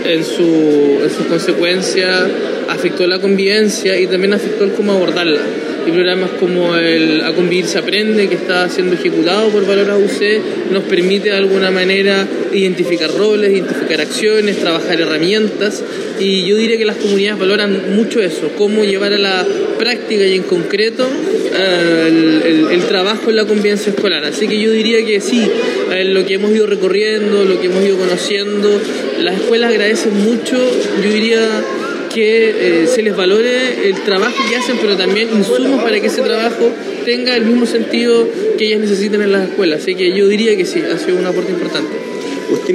en sus consecuencias afectó la convivencia y también afectó el cómo abordarla. Y programas como el A Convivir se Aprende, que está siendo ejecutado por Valora UC, nos permite de alguna manera identificar roles, identificar acciones, trabajar herramientas, y yo diría que las comunidades valoran mucho eso, cómo llevar a la práctica y en concreto el trabajo en la convivencia escolar. Así que yo diría que sí, lo que hemos ido recorriendo, lo que hemos ido conociendo, las escuelas agradecen mucho, yo diría que se les valore el trabajo que hacen, pero también insumos para que ese trabajo tenga el mismo sentido que ellas necesitan en las escuelas. Así que yo diría que sí, ha sido un aporte importante.